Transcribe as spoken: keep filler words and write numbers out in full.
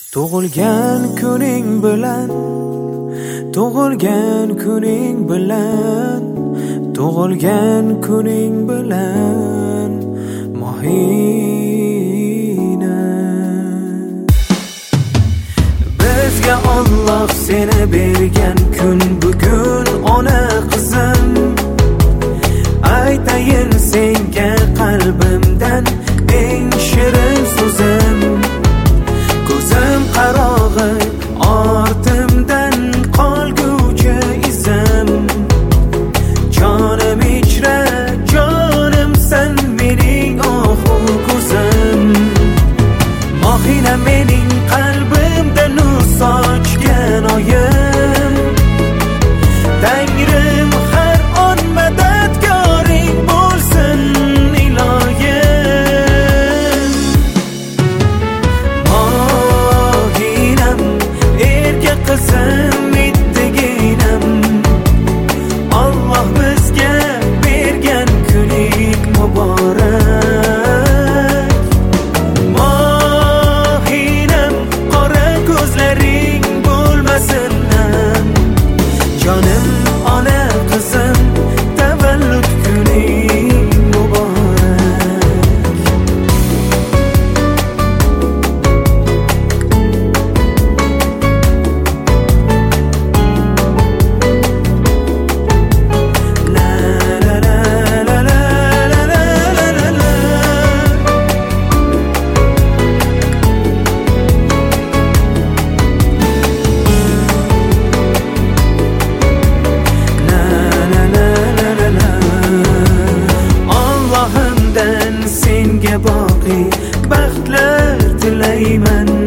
Tug'ilgan kuning bilan, tug'ilgan kuning bilan, tug'ilgan kuning bilan Mohina. Bizga Alloh seni bergan kun bugun ona qizim. Aytayin senga qalbimdan eng shirin so'zim. Ko'zim qarog'i ortimdan qolguchi izim. Jonim ichra jonimsan mening ohu ko'zim. Mohina mening qalbimda nur sochgan oyim. Tangrim har on madadkoring bo'lsin iloyim. Mohinam erka qizim ittiginam. Alloh bizga bergan kuning muborak. Mohinam qora ko'zlaring bo'lmasin nam. Jonim ona qizim tavallud kuning muborak. La la la la la la la la la la. La la la la la la. Allohimdan senga boqiy baxtlar tilayman.